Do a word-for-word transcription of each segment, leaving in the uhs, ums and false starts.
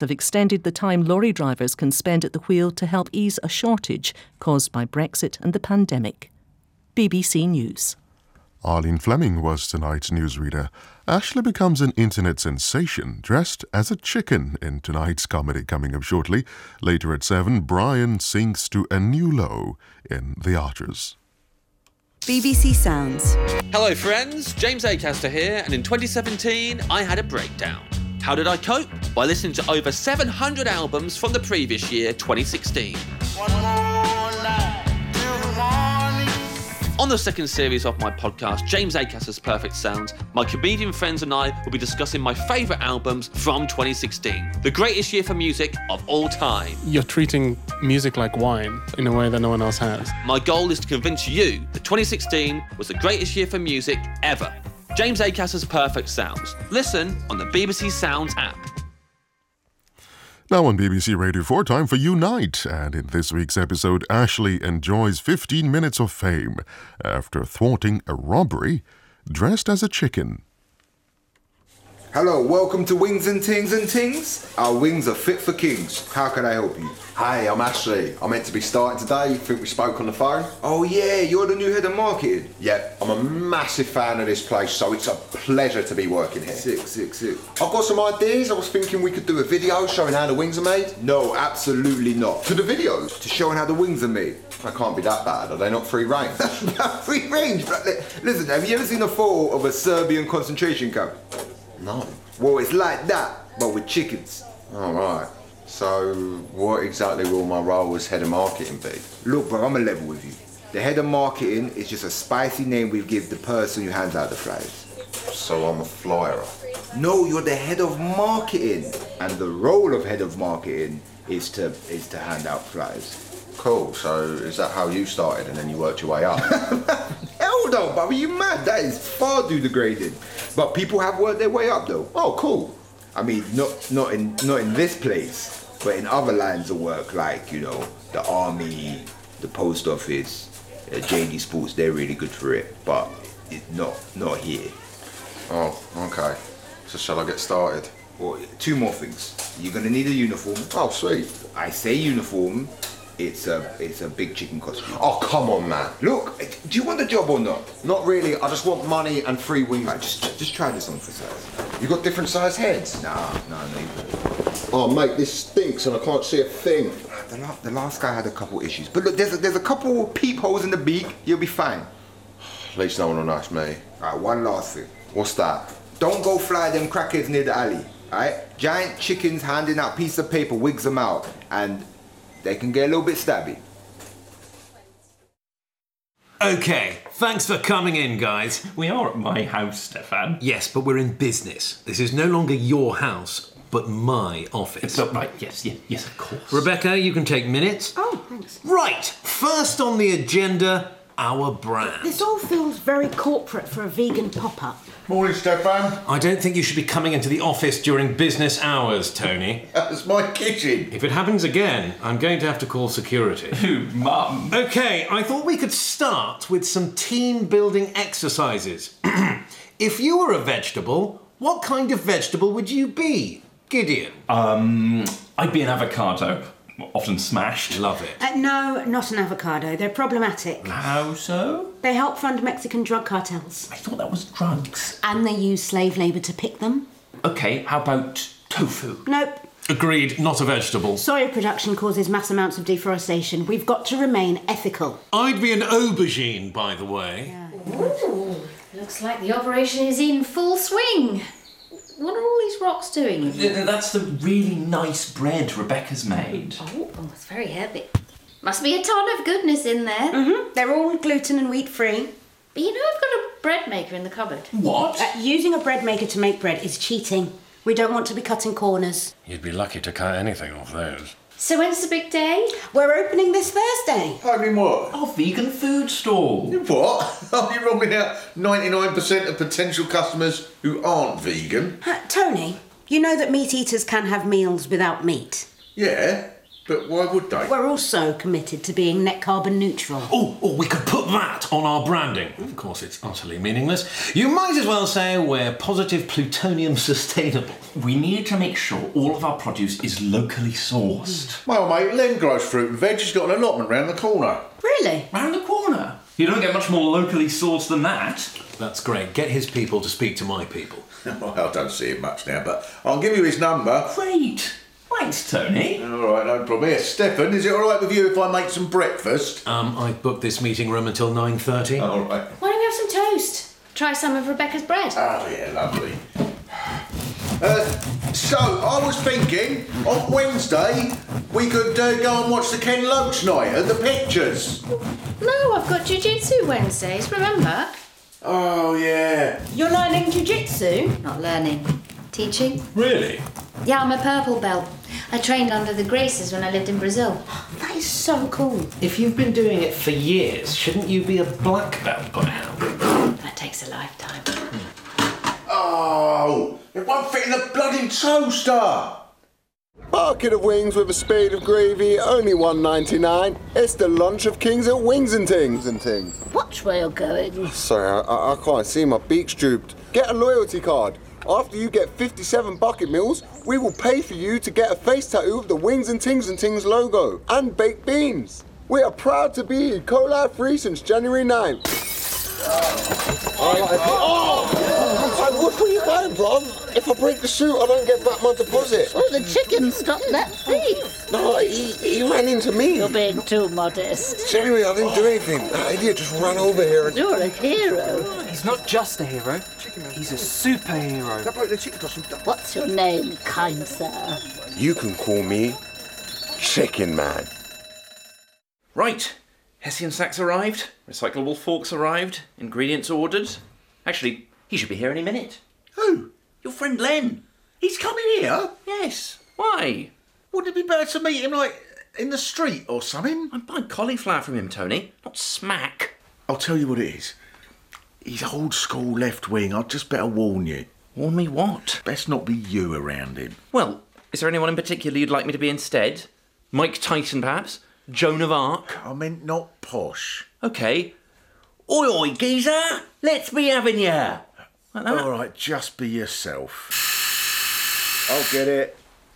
They've extended the time lorry drivers can spend at the wheel to help ease a shortage caused by Brexit and the pandemic. B B C News. Arlene Fleming was tonight's newsreader. Ashley becomes an internet sensation dressed as a chicken in tonight's comedy coming up shortly. Later at seven, Brian sinks to a new low in The Archers. B B C Sounds. Hello friends, James Acaster here, and in twenty seventeen I had a breakdown. How did I cope? By listening to over seven hundred albums from the previous year, twenty sixteen. One more night till the morning. On the second series of my podcast, James Acaster's Perfect Sounds, my comedian friends and I will be discussing my favourite albums from twenty sixteen. The greatest year for music of all time. You're treating music like wine in a way that no one else has. My goal is to convince you that twenty sixteen was the greatest year for music ever. James Acaster's Perfect Sounds. Listen on the B B C Sounds app. Now on B B C Radio four, time for Unite. And in this week's episode, Ashley enjoys fifteen minutes of fame after thwarting a robbery dressed as a chicken. Hello, welcome to Wings and Tings and Tings. Our wings are fit for kings. How can I help you? Hey, I'm Ashley. I'm meant to be starting today. You think we spoke on the phone? Oh yeah, you're the new head of marketing. Yeah, I'm a massive fan of this place, so it's a pleasure to be working here. Sick, sick, sick. I've got some ideas. I was thinking we could do a video showing how the wings are made. No, absolutely not. To the videos? To showing how the wings are made. That can't be that bad. Are they not free range? Free range? Listen, have you ever seen a photo of a Serbian concentration camp? No. Well, it's like that, but with chickens. All right. So, what exactly will my role as head of marketing be? Look, bro, I'm a level with you. The head of marketing is just a spicy name we give the person who hands out the flyers. So I'm a flyer. No, you're the head of marketing, and the role of head of marketing is to is to hand out flyers. Cool. So is that how you started, and then you worked your way up? Hell no, Bobby, you mad? That is far too degrading. But people have worked their way up, though. Oh, cool. I mean, not not in not in this place, but in other lines of work, like, you know, the army, the post office, uh, J D Sports. They're really good for it, but it, not not here. Oh, okay. So shall I get started? Well, two more things. You're gonna need a uniform. Oh, sweet. I say uniform. It's a it's a big chicken costume. Oh, come on, man. Look, do you want the job or not? Not really. I just want money and free wings. Right, just just try this on for size. You got different size heads? Nah, nah, no. You don't. Oh, mate, this stinks and I can't see a thing. The, la- the last guy had a couple issues, but look, there's a, there's a couple peepholes in the beak. You'll be fine. At least no one will notice me. All right, one last thing. What's that? Don't go fly them crackheads near the alley. All right, giant chickens handing out piece of paper, wigs them out, and they can get a little bit stabby. Okay, thanks for coming in, guys. We are at my house, Stefan. Yes, but we're in business. This is no longer your house, but my office. So, right, yes, yes, yes, of course. Rebecca, you can take minutes. Oh, thanks. Right, first on the agenda, our brand. This all feels very corporate for a vegan pop-up. Morning, Stefan. I don't think you should be coming into the office during business hours, Tony. That's my kitchen. If it happens again, I'm going to have to call security. Who, Mum? Okay, I thought we could start with some team-building exercises. If you were a vegetable, what kind of vegetable would you be, Gideon? Um, I'd be an avocado. Often smashed. Love it. Uh, no, not an avocado. They're problematic. How so? They help fund Mexican drug cartels. I thought that was drugs. And they use slave labour to pick them. Okay, how about tofu? Nope. Agreed, not a vegetable. Soya production causes mass amounts of deforestation. We've got to remain ethical. I'd be an aubergine, by the way. Yeah. Ooh, looks like the operation is in full swing. What are all these rocks doing? That's the really nice bread Rebecca's made. Oh, oh, it's very heavy. Must be a ton of goodness in there. Mm-hmm. They're all gluten and wheat free. But you know I've got a bread maker in the cupboard. What? Uh, using a bread maker to make bread is cheating. We don't want to be cutting corners. You'd be lucky to cut anything off those. So when's the big day? We're opening this Thursday. Opening what? Our vegan food stall. What? Are you robbing out ninety-nine percent of potential customers who aren't vegan? Uh, Tony, you know that meat eaters can have meals without meat. Yeah, But why would they? We're also committed to being net carbon neutral. Oh, oh, we could put that on our branding. Of course, it's utterly meaningless. You might as well say we're positive plutonium sustainable. We need to make sure all of our produce is locally sourced. Well, mate, Len grows fruit and veg. He's got an allotment round the corner. Really? Round the corner. You don't get much more locally sourced than that. That's great. Get his people to speak to my people. Well, I don't see him much now, but I'll give you his number. Great. Thanks, Tony. All right, no problem. Here, Stefan, is it all right with you if I make some breakfast? Um, I booked this meeting room until nine thirty. All right. Why don't we have some toast? Try some of Rebecca's bread. Oh, yeah, lovely. Uh, so, I was thinking, on Wednesday, we could uh, go and watch the Ken Loach night at the Pictures. No, I've got jiu-jitsu Wednesdays, remember? Oh, yeah. You're learning jiu-jitsu? Not learning. Teaching. Really? Yeah, I'm a purple belt. I trained under the Graces when I lived in Brazil. That is so cool. If you've been doing it for years, shouldn't you be a black belt by now? That takes a lifetime. Oh, it won't fit in the bloody toaster. Bucket of wings with a spade of gravy, only one ninety-nine. It's the lunch of kings at Wings and Tings and Tings. Watch where you're going. Sorry, I, I, I can't see, my beak's drooped. Get a loyalty card. After you get fifty-seven bucket meals, we will pay for you to get a face tattoo of the Wings and Tings and Tings logo and baked beans. We are proud to be collab free since January ninth. Oh, oh, what were you buying, Brom? If I break the suit, I don't get back my deposit. Oh, the chicken stopped that thief. No, he, he ran into me. You're being too modest. Jeremy, I didn't do anything. That idiot just ran over here and... You're a hero. He's not just a hero. He's a superhero. What's your name, kind sir? You can call me Chicken Man. Right. Hessian sacks arrived. Recyclable forks arrived. Ingredients ordered. Actually, he should be here any minute. Who? Your friend Len. He's coming here? Yes. Why? Wouldn't it be better to meet him, like, in the street or something? I'm buying cauliflower from him, Tony. Not smack. I'll tell you what it is. He's old school left wing. I'd just better warn you. Warn me what? Best not be you around him. Well, is there anyone in particular you'd like me to be instead? Mike Tyson, perhaps? Joan of Arc? I meant not posh. OK. Oi, oi, geezer! Let's be having ya! Like that. All right, just be yourself. I'll get it.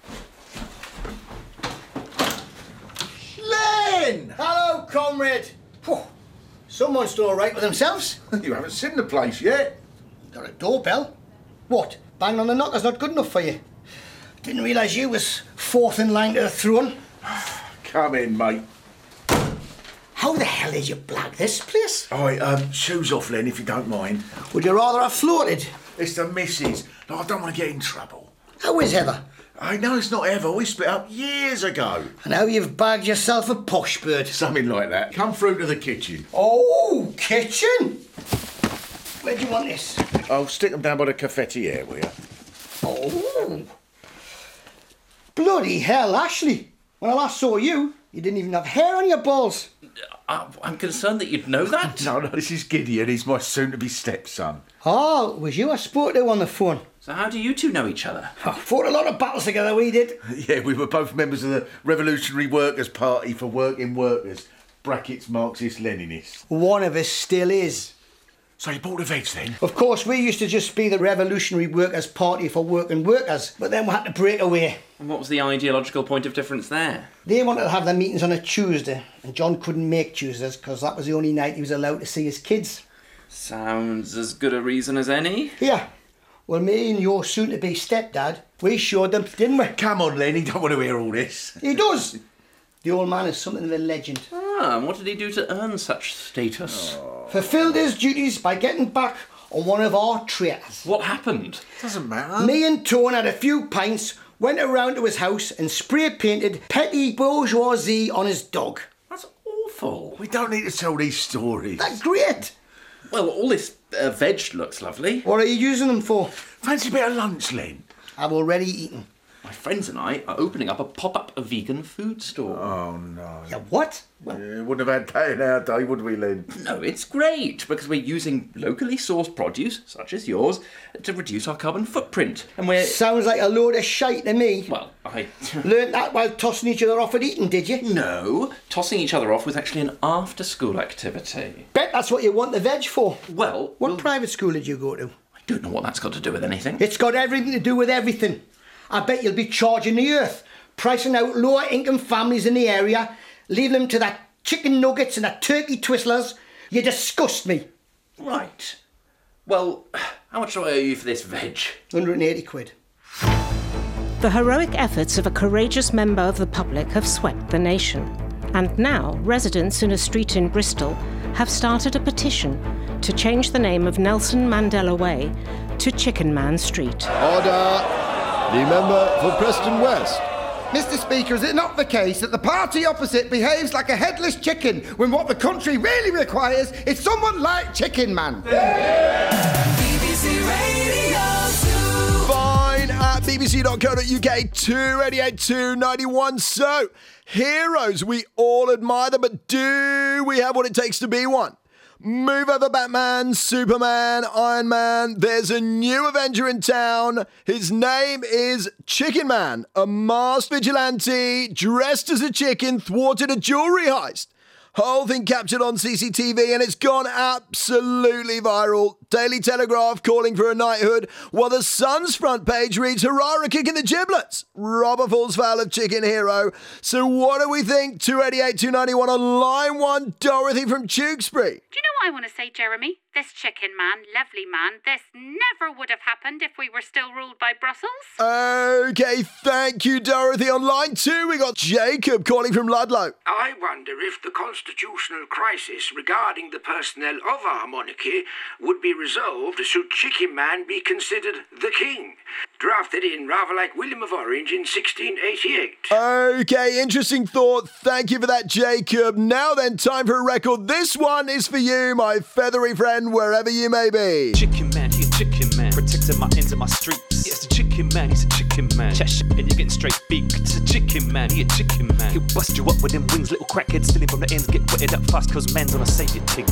Len! Hello, comrade. Whew. Someone's still all right with themselves. You haven't seen the place yet. Got a doorbell. What? Bang on the knocker's not good enough for you. Didn't realise you was fourth in line to the throne. Come in, mate. How the hell did you blag this place? All right, um, shoes off, Len, if you don't mind. Would you rather have floated? It's the missus. No, I don't want to get in trouble. How is Heather? I know it's not Heather. We split up years ago. And how you've bagged yourself a posh bird. Something like that. Come through to the kitchen. Oh, kitchen? Where do you want this? I'll stick them down by the cafetiere, will you? Oh. Bloody hell, Ashley. When I last saw you, you didn't even have hair on your balls. Uh, I'm concerned that you'd know that. No, no, this is Gideon. He's my soon-to-be stepson. Oh, was you I spoke to on the phone? So how do you two know each other? Oh, fought a lot of battles together, we did. Yeah, we were both members of the Revolutionary Workers' Party for Working Workers. Brackets Marxist-Leninists. One of us still is. So you bought the veg then? Of course, we used to just be the Revolutionary Workers' Party for Working Workers, but then we had to break away. And what was the ideological point of difference there? They wanted to have their meetings on a Tuesday, and John couldn't make Tuesdays because that was the only night he was allowed to see his kids. Sounds as good a reason as any. Yeah. Well, me and your soon-to-be stepdad, we showed them, didn't we? Come on, Len, he don't want to hear all this. He does. The old man is something of a legend. Ah, and what did he do to earn such status? Oh. Fulfilled his duties by getting back on one of our traitors. What happened? Doesn't matter. Me and Tone had a few pints, went around to his house and spray-painted petty bourgeoisie on his dog. That's awful. We don't need to tell these stories. That's great. Well, all this uh, veg looks lovely. What are you using them for? Fancy a bit of lunch, Len? I've already eaten. My friends and I are opening up a pop-up vegan food store. Oh, no. Yeah, what? Well, yeah, wouldn't have had that in our day, would we, Lynn? No, it's great, because we're using locally sourced produce, such as yours, to reduce our carbon footprint. And we're... Sounds like a load of shite to me. Well, I... Learned that while tossing each other off at Eton, did you? No, tossing each other off was actually an after-school activity. Bet that's what you want the veg for. Well... What well, private school did you go to? I don't know what that's got to do with anything. It's got everything to do with everything. I bet you'll be charging the earth, pricing out lower income families in the area, leaving them to that chicken nuggets and that turkey twizzlers. You disgust me. Right. Well, how much do I owe you for this veg? one hundred eighty quid. The heroic efforts of a courageous member of the public have swept the nation. And now residents in a street in Bristol have started a petition to change the name of Nelson Mandela Way to Chicken Man Street. Order! The member for Preston West. Mister Speaker, is it not the case that the party opposite behaves like a headless chicken when what the country really requires is someone like Chicken Man? B B C Radio two. Fine at b b c dot co dot u k, two eighty-eight, two ninety-one. So, heroes, we all admire them, but do we have what it takes to be one? Move over Batman, Superman, Iron Man. There's a new Avenger in town. His name is Chicken Man, a masked vigilante dressed as a chicken thwarted a jewellery heist. Whole thing captured on C C T V and it's gone absolutely viral. Daily Telegraph calling for a knighthood, while the Sun's front page reads, hurrah, kicking the giblets. Robber falls foul of chicken hero. So what do we think? two eighty-eight, two ninety-one on line one, Dorothy from Tewkesbury. Do you know what I want to say, Jeremy? This chicken man, lovely man, this never would have happened if we were still ruled by Brussels. Okay, thank you, Dorothy. On line two, we got Jacob calling from Ludlow. I wonder if the constitutional crisis regarding the personnel of our monarchy would be resolved should Chicken Man be considered the king, drafted in rather like William of Orange in sixteen eighty-eight. Okay, interesting thought. Thank you for that, Jacob. Now then, time for a record. This one is for you, my feathery friend, wherever you may be. Chicken Man, he a chicken man, protecting my ends and my streets. It's the chicken man, he's a chicken man. Chat shit and you're getting straight beak. It's a chicken man, he a chicken man. He'll bust you up with them wings, little crackheads stealing from the ends. Get wetted up fast cause man's on a saviour thing.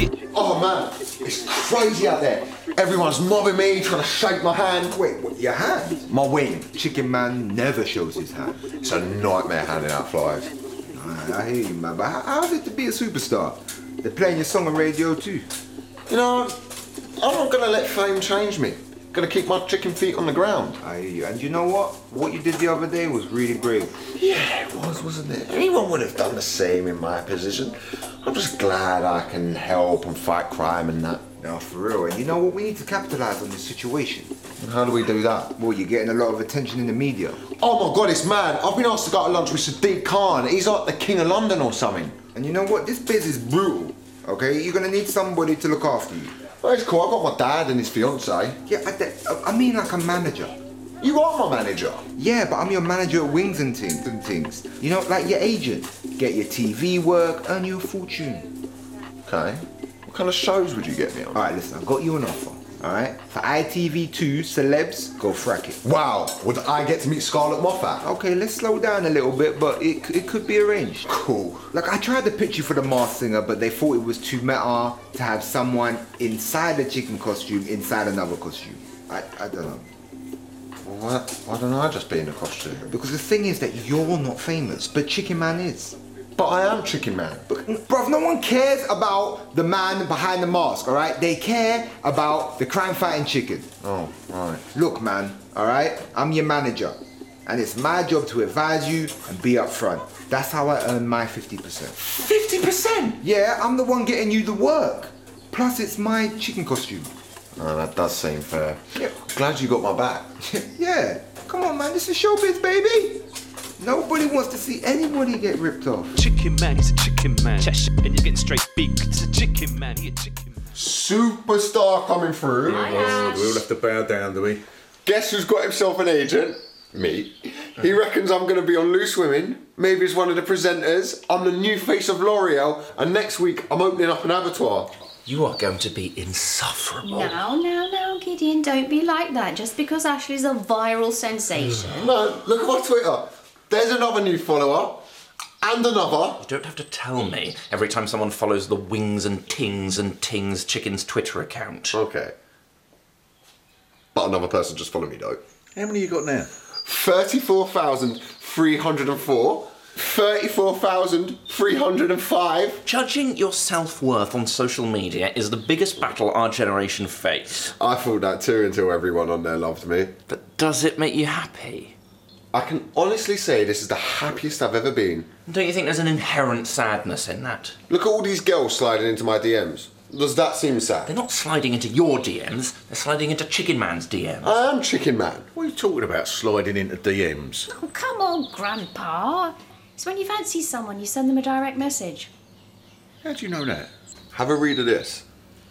Oh man, it's crazy out there. Everyone's mobbing me, trying to shake my hand. Wait, what, your hand? My wing. Chicken Man never shows his hand. It's a nightmare handing out flyers. I, I hear you, man, but how, how's it to be a superstar? They're playing your song on radio too. You know, I'm not going to let fame change me. Going to keep my chicken feet on the ground. I hear you. And you know what? What you did the other day was really brave. Yeah, it was, wasn't it? Anyone would have done the same in my position. I'm just glad I can help and fight crime and that. No, for real. And you know what? We need to capitalise on this situation. And how do we do that? Well, you're getting a lot of attention in the media. Oh my God, it's mad. I've been asked to go to lunch with Sadiq Khan. He's like the king of London or something. And you know what? This biz is brutal, okay? You're going to need somebody to look after you. Well, it's cool. I've got my dad and his fiancée. Yeah, I, I mean like a manager. You are my manager? Yeah, but I'm your manager at Wings and Things. And things. You know, like your agent. Get your T V work, earn you a fortune. Okay. What kind of shows would you get me on? Alright, listen, I've got you an offer. Alright? For I T V two, celebs, go frack it. Wow, would I get to meet Scarlett Moffat? Okay, let's slow down a little bit, but it, it could be arranged. Cool. Like, I tried to pitch you for the Masked Singer, but they thought it was too meta to have someone inside a chicken costume inside another costume. I, I don't know. Well, why, why don't I just be in a costume? Because the thing is that you're not famous, but Chicken Man is. But I am Chicken Man. But, bruv, no one cares about the man behind the mask, all right? They care about the crime-fighting chicken. Oh, right. Look, man, all right? I'm your manager, and it's my job to advise you and be up front. That's how I earn my fifty percent. fifty percent? Yeah, I'm the one getting you the work. Plus, it's my chicken costume. Oh, that does seem fair. Yeah. Glad you got my back. Yeah. Come on, man. This is showbiz, baby. Nobody wants to see anybody get ripped off. Chicken Man, he's a chicken man. Chat shit and you're getting straight beak. It's a chicken man, he a chicken man. Superstar coming through. Yeah, we all have to bow down, do we? Guess who's got himself an agent? Me. He reckons I'm going to be on Loose Women. Maybe as one of the presenters. I'm the new face of L'Oreal, and next week I'm opening up an abattoir. You are going to be insufferable. Now, now, now, Gideon, don't be like that. Just because Ashley's a viral sensation. No, look at my Twitter. There's another new follower. And another. You don't have to tell me every time someone follows the Wings and Tings and Tings Chicken's Twitter account. Okay. But another person just followed me, though. How many you got now? thirty-four thousand three hundred four. thirty-four thousand three hundred five. Judging your self-worth on social media is the biggest battle our generation face. I thought that too until everyone on there loved me. But does it make you happy? I can honestly say this is the happiest I've ever been. Don't you think there's an inherent sadness in that? Look at all these girls sliding into my D Ms. Does that seem sad? They're not sliding into your D Ms, they're sliding into Chicken Man's D Ms. I am Chicken Man. What are you talking about, sliding into D Ms? Oh, come on, Grandpa. It's when you fancy someone, you send them a direct message. How do you know that? Have a read of this.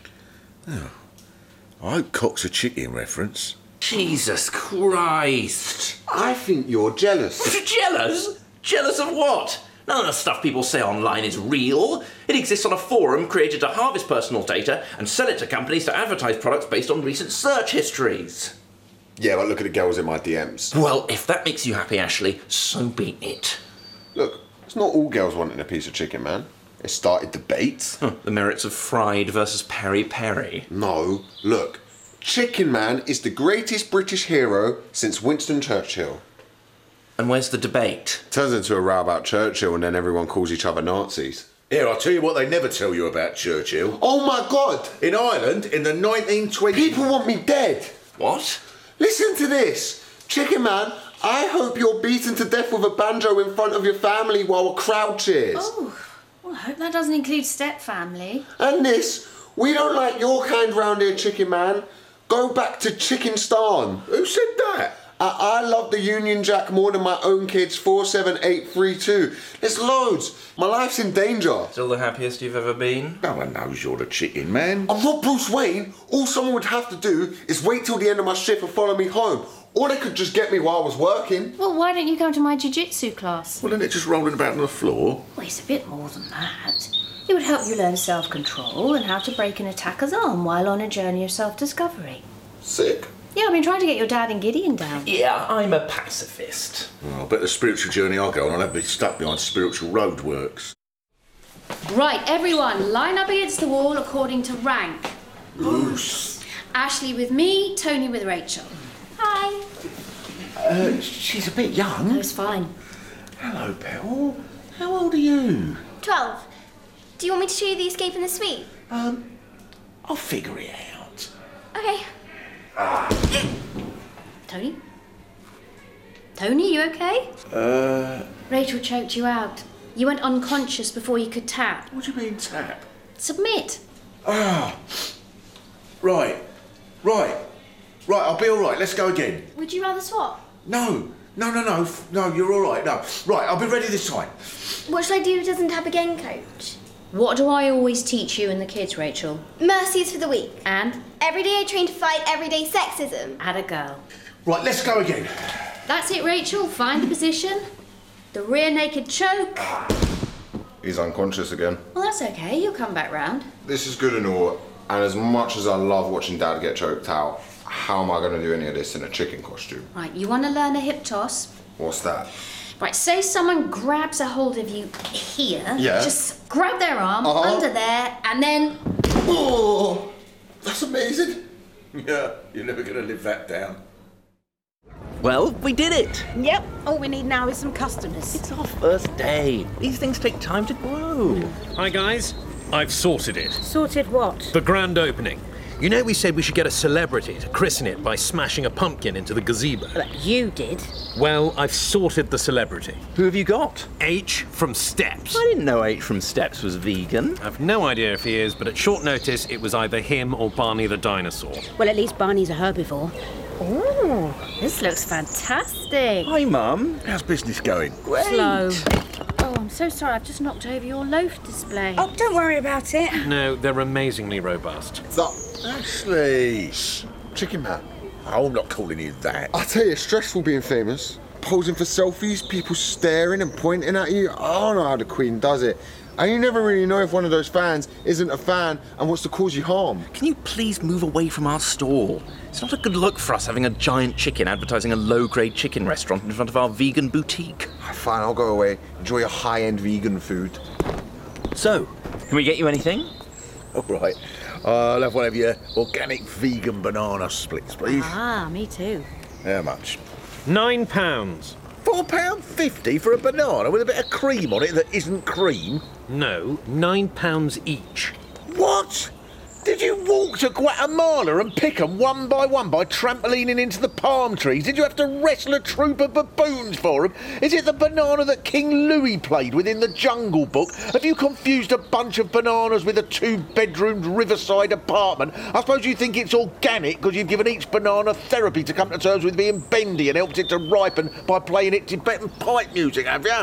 Oh, I hope Cock's a chicken reference. Jesus Christ. I think you're jealous. Jealous? Jealous of what? None of the stuff people say online is real. It exists on a forum created to harvest personal data and sell it to companies to advertise products based on recent search histories. Yeah, but look at the girls in my D Ms. Well, if that makes you happy, Ashley, so be it. Look, it's not all girls wanting a piece of chicken, man. It started debates. Huh, the merits of fried versus peri-peri. No, look. Chicken Man is the greatest British hero since Winston Churchill. And where's the debate? Turns into a row about Churchill and then everyone calls each other Nazis. Here, I'll tell you what they never tell you about Churchill. Oh my God! In Ireland, in the nineteen twenties... People want me dead! What? Listen to this! Chicken Man, I hope you're beaten to death with a banjo in front of your family while a crowd cheers. Oh, well, I hope that doesn't include step family. And this, we don't like your kind round here, Chicken Man. Go back to Chickenstan. Who said that? I, I love the Union Jack more than my own kids, four seven eight three two. There's loads. My life's in danger. Still the happiest you've ever been? No one knows you're the chicken man. I'm not Bruce Wayne. All someone would have to do is wait till the end of my shift and follow me home. Or they could just get me while I was working. Well, why don't you come to my jiu-jitsu class? Well, isn't it just rolling about on the floor? Well, it's a bit more than that. It would help you learn self-control and how to break an attacker's arm while on a journey of self-discovery. Sick. Yeah, I've been trying to get your dad and Gideon down. Yeah, I'm a pacifist. Well, I bet the spiritual journey I'll go on, I'll have to be stuck behind spiritual roadworks. Right, everyone, line up against the wall according to rank. Loose. Ashley with me, Tony with Rachel. Hi. Uh, she's a bit young. That's fine. Hello, Belle. How old are you? Twelve. Do you want me to show you the escape in the suite? Um, I'll figure it out. Okay. Tony? Tony, you okay? Uh... Rachel choked you out. You went unconscious before you could tap. What do you mean tap? Submit. Ah. Right. Right. Right, I'll be all right. Let's go again. Would you rather swap? No. No, no, no. No, you're all right. No. Right, I'll be ready this time. What should I do who doesn't have a game coach? What do I always teach you and the kids, Rachel? Mercy is for the weak. And? Every day I train to fight everyday sexism. Add a girl. Right, let's go again. That's it, Rachel. Find the position. The rear naked choke. He's unconscious again. Well, that's okay. You'll come back round. This is good and all, and as much as I love watching Dad get choked out, how am I going to do any of this in a chicken costume? Right, you want to learn a hip toss? What's that? Right, say someone grabs a hold of you here. Yeah. Just grab their arm Uh-huh. under there, and then... Oh, that's amazing. Yeah, you're never going to live that down. Well, we did it. Yep, all we need now is some customers. It's our first day. These things take time to grow. Hi, guys. I've sorted it. Sorted what? The grand opening. You know we said we should get a celebrity to christen it by smashing a pumpkin into the gazebo? But you did. Well, I've sorted the celebrity. Who have you got? H from Steps. I didn't know H from Steps was vegan. I've no idea if he is, but at short notice it was either him or Barney the dinosaur. Well, at least Barney's a herbivore. Ooh, this looks fantastic. Hi, Mum. How's business going? Great. Slow. Oh, I'm so sorry. I've just knocked over your loaf display. Oh, don't worry about it. No, they're amazingly robust. So, Ashley. Shh, Chicken Man. Oh, I'm not calling you that. I tell you, it's stressful being famous. Posing for selfies, people staring and pointing at you. I don't know how the Queen does it. And you never really know if one of those fans isn't a fan and wants to cause you harm. Can you please move away from our stall? It's not a good look for us having a giant chicken advertising a low-grade chicken restaurant in front of our vegan boutique. Fine, I'll go away. Enjoy your high-end vegan food. So, can we get you anything? All right. Uh, I'll have one of your organic vegan banana splits, please. Ah, me too. How much? Nine pounds. Four pound fifty for a banana with a bit of cream on it that isn't cream? No, nine pounds each. What? Did you walk to Guatemala and pick 'em one by one by trampolining into the palm trees? Did you have to wrestle a troop of baboons for 'em? Is it the banana that King Louis played with in the Jungle Book? Have you confused a bunch of bananas with a two-bedroomed riverside apartment? I suppose you think it's organic because you've given each banana therapy to come to terms with being bendy and helped it to ripen by playing it Tibetan pipe music, have you?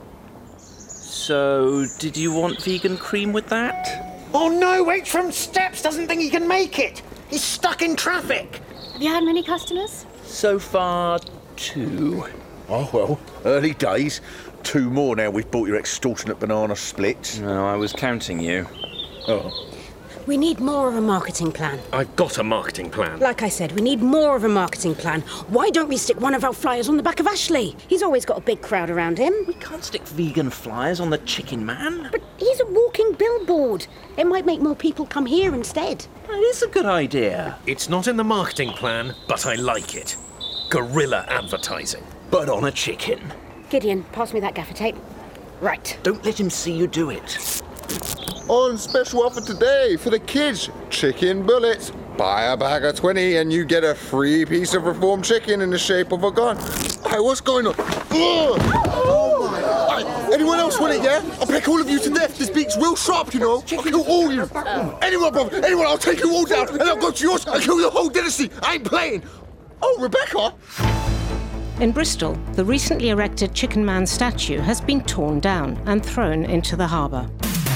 So, did you want vegan cream with that? Oh no, H from Steps doesn't think he can make it. He's stuck in traffic. Have you had many customers? So far, two. Oh, well, early days. Two more now we've bought your extortionate banana splits. No, I was counting you. Oh. We need more of a marketing plan. I've got a marketing plan. Like I said, we need more of a marketing plan. Why don't we stick one of our flyers on the back of Ashley? He's always got a big crowd around him. We can't stick vegan flyers on the Chicken Man. But he's a walking billboard. It might make more people come here instead. It is a good idea. It's not in the marketing plan, but I like it. Guerrilla advertising. But on a chicken. Gideon, pass me that gaffer tape. Right. Don't let him see you do it. On special offer today for the kids, chicken bullets. Buy a bag of twenty and you get a free piece of reformed chicken in the shape of a gun. Hey, what's going on? Ugh. Oh my God. Anyone else want it, yeah? I'll peck all of you to death. This beak's real sharp, you know. I'll kill all of you. Anyone, brother, anyone, I'll take you all down and I'll go to yours. I'll kill your whole dynasty. I ain't playing. Oh, Rebecca. In Bristol, the recently erected Chicken Man statue has been torn down and thrown into the harbour.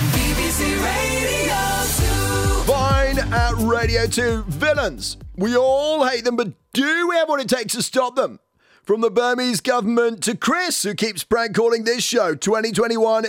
Fine at Radio two. Villains. We all hate them, but do we have what it takes to stop them? From the Burmese government to Chris, who keeps prank calling this show, twenty twenty-one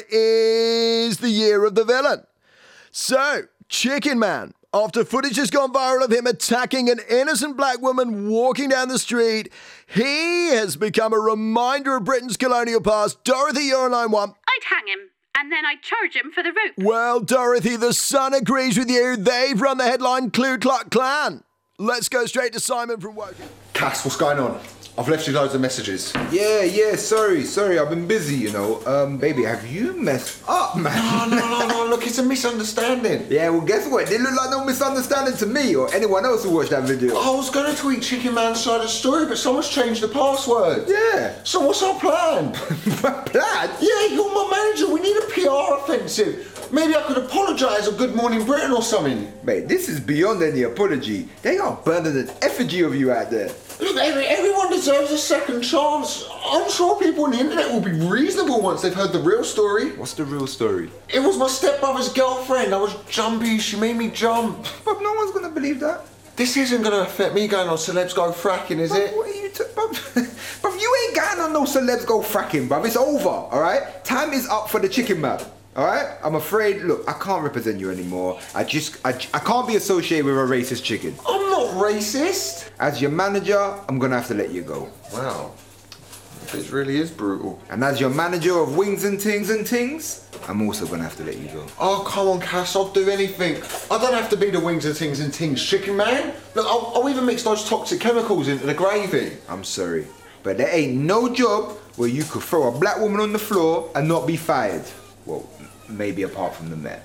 is the year of the villain. So, Chicken Man. After footage has gone viral of him attacking an innocent black woman walking down the street, he has become a reminder of Britain's colonial past. Dorothy, you're on line one. I'd hang him, and then I'd charge him for the rope. Well, Dorothy, the Sun agrees with you. They've run the headline Ku Klux Klan. Let's go straight to Simon from Woking. Cass, what's going on? I've left you loads of messages. Yeah, yeah, sorry, sorry, I've been busy, you know. Um, baby, have you messed up, man? No, no, no, no, look, it's a misunderstanding. Yeah, well, guess what? It didn't look like no misunderstanding to me or anyone else who watched that video. I was going to tweet Chicken Man's side of the story, but someone's changed the password. Yeah. So what's our plan? Plan? Yeah, you're my manager. We need a P R offensive. Maybe I could apologise on Good Morning Britain or something. Mate, this is beyond any apology. They are burning an effigy of you out there. Look, every, everyone deserves a second chance. I'm sure people on the internet will be reasonable once they've heard the real story. What's the real story? It was my stepbrother's girlfriend. I was jumpy. She made me jump. But no one's going to believe that. This isn't going to affect me going on Celebs Go Fracking, is bruv, it? What are you t- bruv? Bruv, you ain't going on no Celebs Go Fracking, bruv. It's over, all right? Time is up for the Chicken Man. All right? I'm afraid, look, I can't represent you anymore. I just, I, I can't be associated with a racist chicken. I'm not racist. As your manager, I'm gonna have to let you go. Wow. This really is brutal. And as your manager of Wings and Tings and Tings, I'm also gonna have to let you go. Oh, come on, Cass, I'll do anything. I don't have to be the Wings and Tings and Tings Chicken Man. Look, I'll, I'll even mix those toxic chemicals into the gravy. I'm sorry, but there ain't no job where you could throw a black woman on the floor and not be fired. Well, maybe apart from the Met.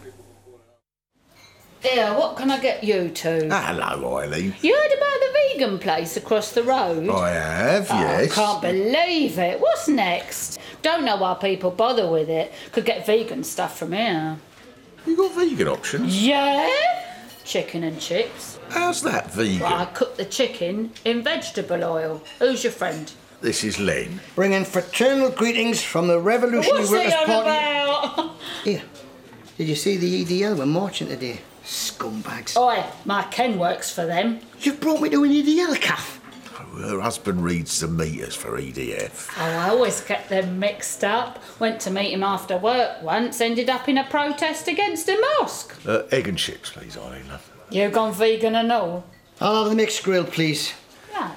Here, what can I get you two? Hello, Eileen. You heard about the vegan place across the road? I have, Oh, yes. I can't believe it. What's next? Don't know why people bother with it. Could get vegan stuff from here. You got vegan options? Yeah? Chicken and chips. How's that vegan? Well, I cook the chicken in vegetable oil. Who's your friend? This is Len. Bringing fraternal greetings from the Revolutionary What's Workers' he on Party. about? Here, did you see the E D L were marching today? Scumbags. Oi, my Ken works for them. You've brought me to an E D L, Kath. Oh, her husband reads the meters for E D F. Oh, I always kept them mixed up. Went to meet him after work once, ended up in a protest against a mosque. Uh, egg and chips, please, Eileen, love. You gone vegan and all? I'll have the mixed grill, please. Yeah.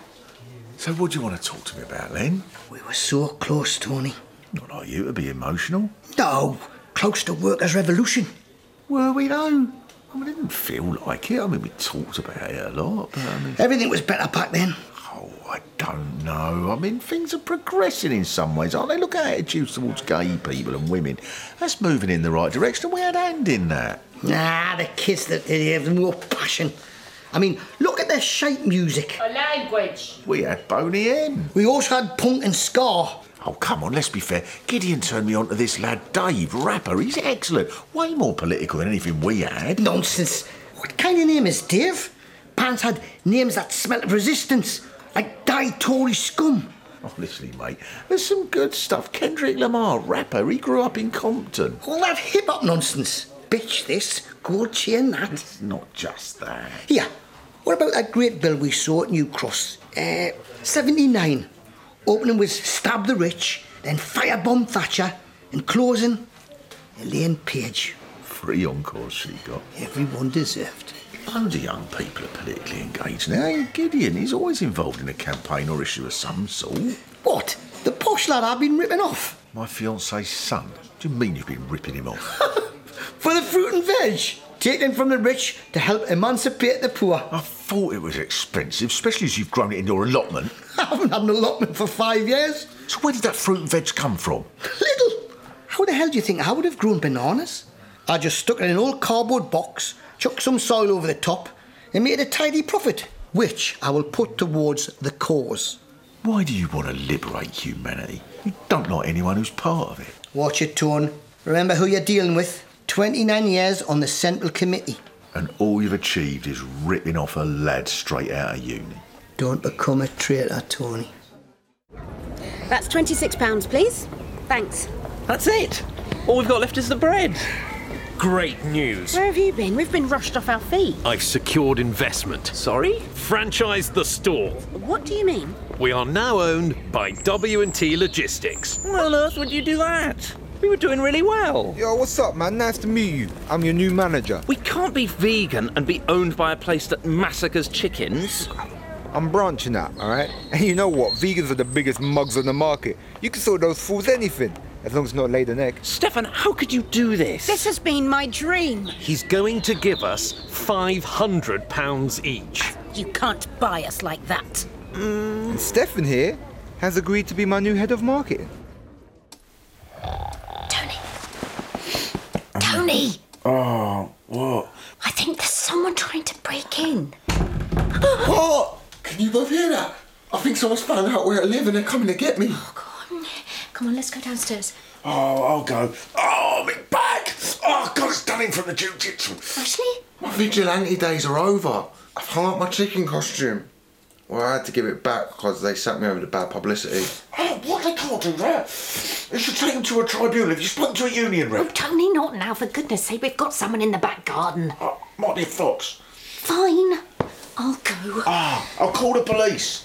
So what do you want to talk to me about, Len? We were so close, Tony. Not like you to be emotional. No, close to workers' revolution. Were we, though? I mean, it didn't feel like it. I mean, we talked about it a lot, but I mean... Everything was better back then. Oh, I don't know. I mean, things are progressing in some ways, aren't they? Look at attitudes towards gay people and women. That's moving in the right direction, and we had a hand in that. Nah, the kids that they have no passion. I mean, look at their shite music. A language. We had Boney M. We also had punk and ska. Oh, come on, let's be fair. Gideon turned me on to this lad, Dave, rapper. He's excellent. Way more political than anything we had. Nonsense. What kind of name is Dave? Pants had names that smelt of resistance, like Die Tory scum. Honestly, mate, there's some good stuff. Kendrick Lamar, rapper. He grew up in Compton. All that hip-hop nonsense. Bitch this, gold chain that. It's not just that. Here, what about that great bill we saw at New Cross? Uh, seventy-nine. Opening was Stab the Rich, then Firebomb Thatcher, and closing, Elaine Page. Three encores she got. Everyone deserved. Loads of young people are politically engaged now. Gideon, he's always involved in a campaign or issue of some sort. What? The posh lad I've been ripping off? My fiance's son. What do you mean you've been ripping him off? For the fruit and veg. Taken from the rich to help emancipate the poor. I thought it was expensive, especially as you've grown it into your allotment. I haven't had an allotment for five years. So where did that fruit and veg come from? Little. How the hell do you think I would have grown bananas? I just stuck it in an old cardboard box, chucked some soil over the top, and made a tidy profit, which I will put towards the cause. Why do you want to liberate humanity? You don't like anyone who's part of it. Watch it, Tone. Remember who you're dealing with. twenty-nine years on the Central Committee. And all you've achieved is ripping off a lad straight out of uni. Don't become a traitor, Tony. That's twenty-six pounds, please. Thanks. That's it. All we've got left is the bread. Great news. Where have you been? We've been rushed off our feet. I've secured investment. Sorry? Franchised the store. What do you mean? We are now owned by W and T Logistics. Why on earth would you do that? We were doing really well. Yo, what's up, man? Nice to meet you. I'm your new manager. We can't be vegan and be owned by a place that massacres chickens. I'm branching out, all right? And you know what? Vegans are the biggest mugs on the market. You can sell those fools anything, as long as it's not laid an egg. Stefan, how could you do this? This has been my dream. He's going to give us five hundred pounds each. You can't buy us like that. Mm. And Stefan here has agreed to be my new head of marketing. Tony. Tony! Oh, what? I think there's someone trying to break in. What? Can you both hear that? I think someone's found out where I live and they're coming to get me. Oh, God. Come on, let's go downstairs. Oh, I'll go. Oh, my back! Oh, God, it's done in from the jiu-jitsu. Ashley? My vigilante days are over. I've hung up my chicken costume. Well, I had to give it back because they sacked me over the bad publicity. Oh, what? They can't do that. They should take them to a tribunal. Have you spoken to a union rep? Oh, Tony, not now. For goodness sake, we've got someone in the back garden. Oh, might be a fox. Fine. I'll go. Ah, I'll call the police.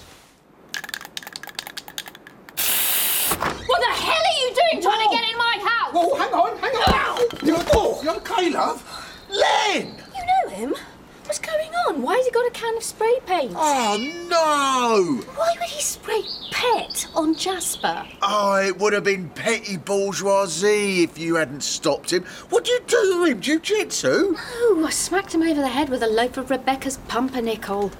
What the hell are you doing trying Whoa. to get in my house? Whoa, hang on, hang on. You're, oh, you okay, love? Len! You know him? What's going on? Why has he got a can of spray paint? Oh, no! Why would he spray pet on Jasper? Oh, it would have been petty bourgeoisie if you hadn't stopped him. What do you do to him, jiu-jitsu? Oh, I smacked him over the head with a loaf of Rebecca's pumpernickel.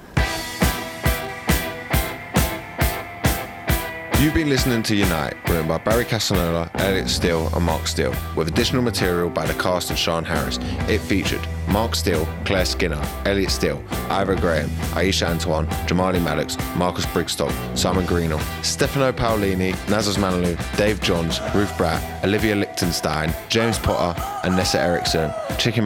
You've been listening to Unite, written by Barry Casanola, Elliot Steele and Mark Steele, with additional material by the cast and Sean Harris. It featured Mark Steele, Claire Skinner, Elliot Steele, Ira Graham, Aisha Antoine, Jamali Maddox, Marcus Brigstock, Simon Greenall, Stefano Paolini, Nazas Manalou, Dave Johns, Ruth Bratt, Olivia Lichtenstein, James Potter and Nessa Erickson. Chicken